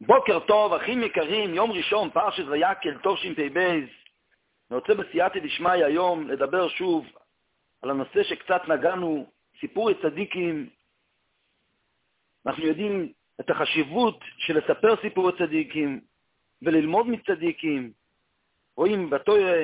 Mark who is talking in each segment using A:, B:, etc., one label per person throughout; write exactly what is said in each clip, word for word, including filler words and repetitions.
A: בוקר טוב, אחים יקרים, יום ראשון, פרשת ויקל, טוב ש"פ בייז. אני רוצה בסייעתא דשמיא היום לדבר שוב על הנושא שקצת נגענו, סיפורי צדיקים. אנחנו יודעים את החשיבות של לספר סיפורי צדיקים וללמוד מצדיקים. רואים בתורה,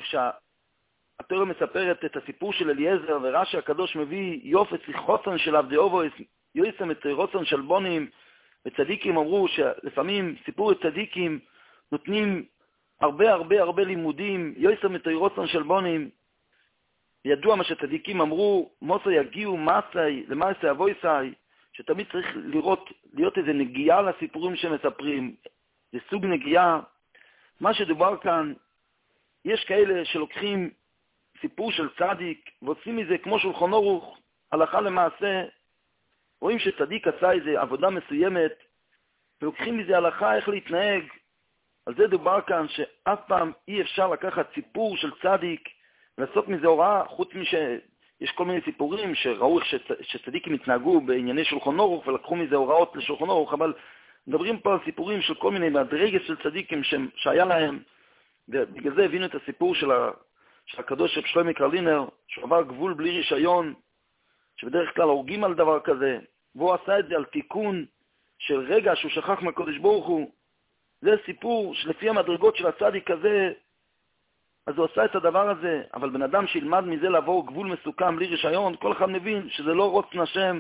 A: שהתורה מספרת את הסיפור של אליעזר, ורש"י הקדוש מביא יופץ לחוצן של עבדי אובויס, יויסם את רוצן של בונים, וצדיקים אמרו שלפעמים סיפורי צדיקים נותנים הרבה הרבה הרבה לימודים, יויסם את רוצן של בונים. ידוע מה שצדיקים אמרו, מוסו יגיעו מסי למעשה אבויסי, שתמיד צריך לראות, להיות איזה נגיעה לסיפורים שמספרים, זה סוג נגיעה. מה שדובר כאן, יש כאלה שלוקחים סיפור של צדיק ועושים מזה כמו שולחן ערוך, הלכה למעשה. רואים שצדיק עשה איזו עבודה מסוימת ולוקחים מזה הלכה איך להתנהג. על זה דובר כאן שאף פעם אי אפשר לקחת סיפור של צדיק ולעשות מזה הוראה, חוץ שיש כל מיני סיפורים שראו איך שצדיקים התנהגו בענייני שולחן ערוך ולקחו מזה הוראות לשולחן ערוך, אבל מדברים פה על סיפורים של כל מיני מדרגות של צדיקים שהיה להם, ובגלל זה הבינו את הסיפור של, ה, של הקדוש רב שלמה קרלינר, שעבר גבול בלי רישיון, שבדרך כלל הורגים על דבר כזה, והוא עשה את זה על תיקון של רגע שהוא שכח מהקדוש ברוך הוא. זה סיפור שלפי המדרגות של הצדיק הזה, אז הוא עשה את הדבר הזה, אבל בן אדם שילמד מזה לעבור גבול מסוכם בלי רישיון, כל אחד מבין שזה לא רוצן השם.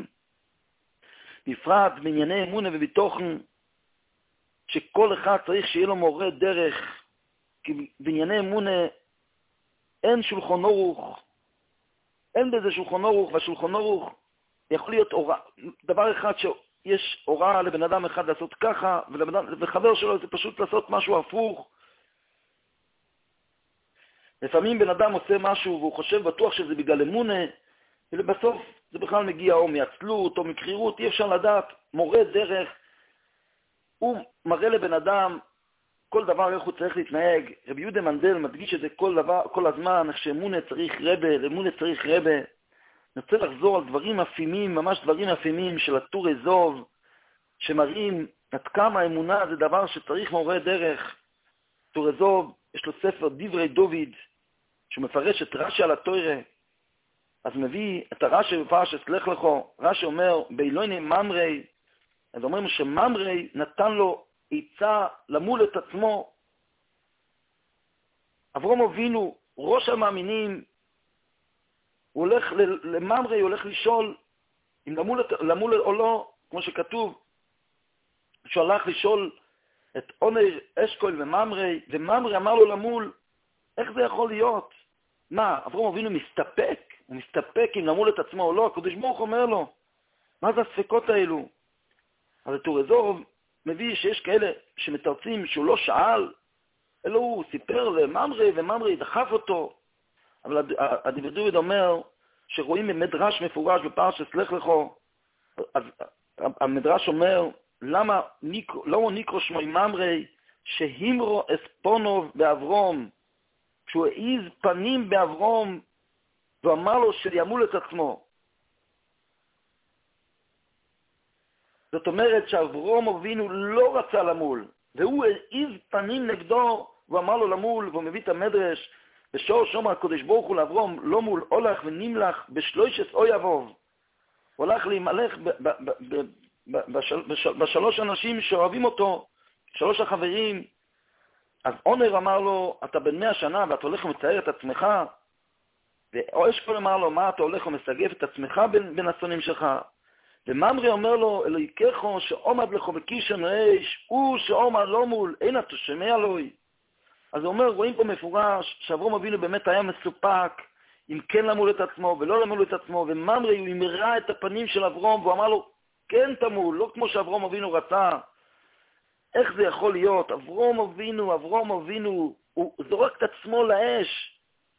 A: בפרט בענייני אמונה וביטוחן, שכל אחד צריך שיהיה לו מורה דרך, כי בענייני אמונה אין שולחן ערוך, אין בזה שולחן ערוך, והשולחן ערוך יכול להיות הוראה, דבר אחד שיש הוראה לבן אדם אחד לעשות ככה, וחבר שלו זה פשוט לעשות משהו הפוך. לפעמים בן אדם עושה משהו והוא חושב בטוח שזה בגלל אמונה, ובסוף זה בכלל מגיע או מעצלות או מקרירות, אי אפשר לדעת. מורה דרך, הוא מראה לבן אדם כל דבר איך הוא צריך להתנהג. רבי יהודה מנדל מדגיש את זה כל, דבר, כל הזמן, איך שאמונה צריך רבה, לאמונה צריך רבה. אני רוצה לחזור על דברים אפימים, ממש דברים אפימים של הטור אזוב, שמראים עד כמה האמונה זה דבר שצריך מורה דרך. טור אזוב, יש לו ספר דברי דוד, שמפרש את רש"י על התורה, אז מביא את הרש"י בפרשת לך לך. רש"י אומר, באלוהיני ממרי, אז אומרים שממרי נתן לו עצה למול את עצמו. אברהם אבינו, ראש המאמינים, הוא הולך לממרי, הוא הולך לשאול אם למול, למול או לא, כמו שכתוב, שהוא הלך לשאול את עונר אשכול וממרי, וממרי אמר לו למול, איך זה יכול להיות? מה, אברהם אבינו מסתפק? הוא מסתפק אם למול את עצמו או לא? הקדוש ברוך אומר לו, מה זה הספקות האלו? אז טור אזוב מביא שיש כאלה שמתרצים שהוא לא שאל, אלא הוא סיפר לממרי, וממרי דחף אותו. אבל הדברי דוד אומר שרואים במדרש מפורש בפרשת לך לך, אז המדרש אומר, למה לא נקרא שמו ממרי שהימרו אספונוב באברום, כשהוא העיז פנים באברום ואמר לו שימול את עצמו. זאת אומרת שאברום אבינו לא רצה למול, והוא העיז פנים נגדו ואמר לו למול, והוא מביא את המדרש, ושור שומר הקדוש ברוך הוא לאברום, לא מול הולך ונמלך בשלושת אוי אבוב. הוא הולך להימלך ב- ב- ב- ב- בשל, בשל, בשלוש אנשים שאוהבים אותו, שלוש החברים. אז עונר אמר לו, אתה בן מאה שנה ואתה הולך ומצייר את עצמך, ואשכול אמר לו, מה אתה הולך ומסגף את עצמך בין, בין הצונים שלך? וממרי אומר לו, אלוהיקךו שעומד לכו בקישן האש, הוא שעומד לא מול, אין אתה שומע אלוהי. אז הוא אומר, רואים פה מפורש, שאברהם אבינו באמת היה מסופק, אם כן למול את עצמו ולא למול את עצמו, וממרי הוא המרה את הפנים של אברהם, והוא אמר לו, כן תמול, לא כמו שאברהם אבינו רצה. איך זה יכול להיות? אברהם אבינו, אברהם אבינו, הוא זורק את עצמו לאש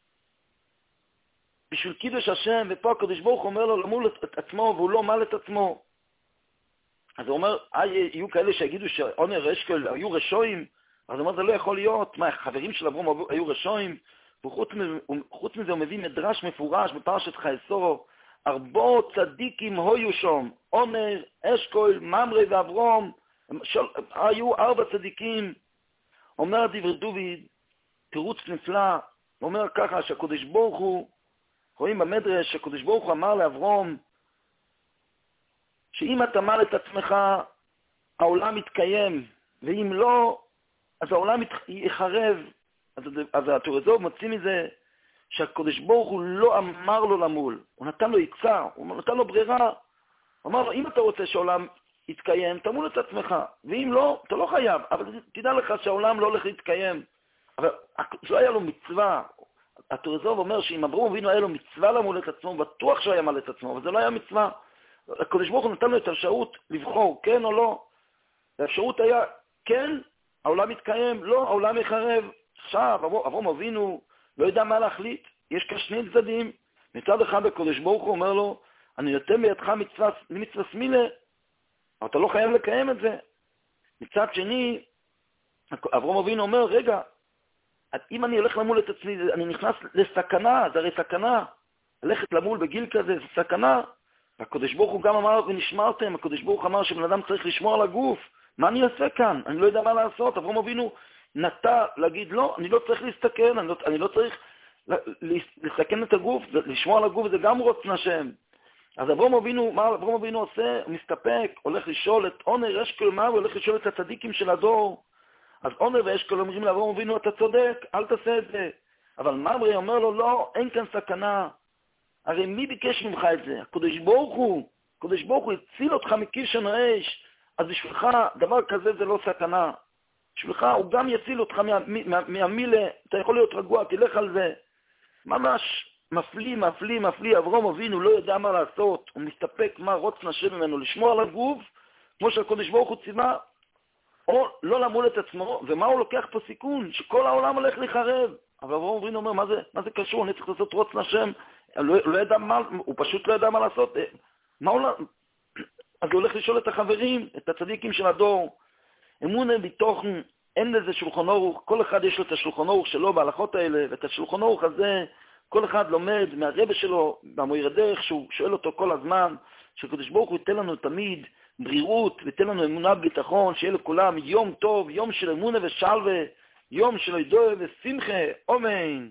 A: בשביל קידוש השם, ופה הקדוש ברוך הוא אומר לו למול את עצמו, והוא לא מל את עצמו. אז הוא אומר, יהיו כאלה שיגידו שעונר אשכול היו רשועים, אז הוא אומר, זה לא יכול להיות. מה, החברים של אברהם היו רשועים? וחוץ מזה הוא מביא מדרש מפורש בפרשת חייסורו, ארבעות צדיקים הויו שום, עונר, אשכול, ממרי ואברום, של... היו ארבע צדיקים, אומר דברי דוד, תירוץ נפלא, הוא אומר ככה, שהקדוש ברוך הוא, רואים במדרש, שהקדוש ברוך הוא אמר לאברהם, שאם אתה מעל את עצמך, העולם יתקיים, ואם לא, אז העולם יחרב. אז, אז התורזוב מוציא מזה, שהקדוש ברוך הוא לא אמר לו למול, הוא נתן לו עצה, הוא נתן לו ברירה, הוא אמר לו, אם אתה רוצה שהעולם יתקיים, תמול את עצמך, ואם לא, אתה לא חייב, אבל תדע לך שהעולם לא הולך להתקיים. אבל לא היה לו מצווה, התורזוב אומר שאם אברהם אבינו היה לו מצווה למול את עצמו, בטוח שהוא היה מל את עצמו, אבל זה לא היה מצווה. הקדוש ברוך הוא נתן לו את האפשרות לבחור, כן או לא. האפשרות היה, כן, העולם יתקיים, לא, העולם יחרב. עכשיו, אברהם אבינו לא יודע מה להחליט, יש כאן שני צדדים. מצד אחד הקדוש ברוך הוא אומר לו, אני נותן בידך מצווה, מצווה סמילה, אבל אתה לא חייב לקיים את זה. מצד שני, אברהם אבינו אומר, רגע, אם אני הולך למול את עצמי, אני נכנס לסכנה, זה הרי סכנה. ללכת למול בגיל כזה, זה סכנה. הקדוש ברוך הוא גם אמר, ונשמרתם, הקדוש ברוך אמר שבן אדם צריך לשמור על הגוף. מה אני אעשה כאן? אני לא יודע מה לעשות. אברהם אבינו נטה להגיד, לא, אני לא צריך להסתכן, אני לא, אני לא צריך לסכן את הגוף, לשמור על הגוף זה גם רוצן השם. אז אברהם אבינו, מה אברהם אבינו עושה? הוא מסתפק, הולך לשאול את עונר אשכול מה, הוא הולך לשאול את הצדיקים של הדור. אז עונר ואשכול אומרים לאברהם אבינו, אתה צודק, אל תעשה את זה. אבל ממרי אומר לו, לא, אין כאן סכנה. הרי מי ביקש ממך את זה? הקדוש ברוך הוא, הקדוש ברוך הוא הציל אותך מכישן האש, אז בשבילך דבר כזה זה לא סכנה. בשבילך הוא גם יציל אותך מה, מה, מהמילה, אתה יכול להיות רגוע, תלך על זה. ממש מפליא, מפליא, מפליא, אברהם אבינו לא יודע מה לעשות, הוא מסתפק מה רוצן השם ממנו, לשמור על הגוף, כמו שהקדוש ברוך הוא ציווה, או לא למול את עצמו, ומה הוא לוקח פה סיכון? שכל העולם הולך לחרב. אבל אברהם אבינו אומר, מה זה, מה זה קשור? אני צריך לעשות רוצן השם, לא, לא ידע מה, הוא פשוט לא ידע מה לעשות. מה הוא, אז הוא הולך לשאול את החברים, את הצדיקים של הדור. אמונה בתוכן, אין לזה שולחן אורוך, כל אחד יש לו את השולחן אורוך שלו בהלכות האלה, ואת השולחן אורוך הזה, כל אחד לומד מהרבא שלו, במויר דרך, שהוא שואל אותו כל הזמן, שקדוש ברוך הוא ייתן לנו תמיד בריאות, וייתן לנו אמונה בביטחון, שיהיה לכולם יום טוב, יום של אמונה ושלווה, יום של עידו ושמחה, אמן.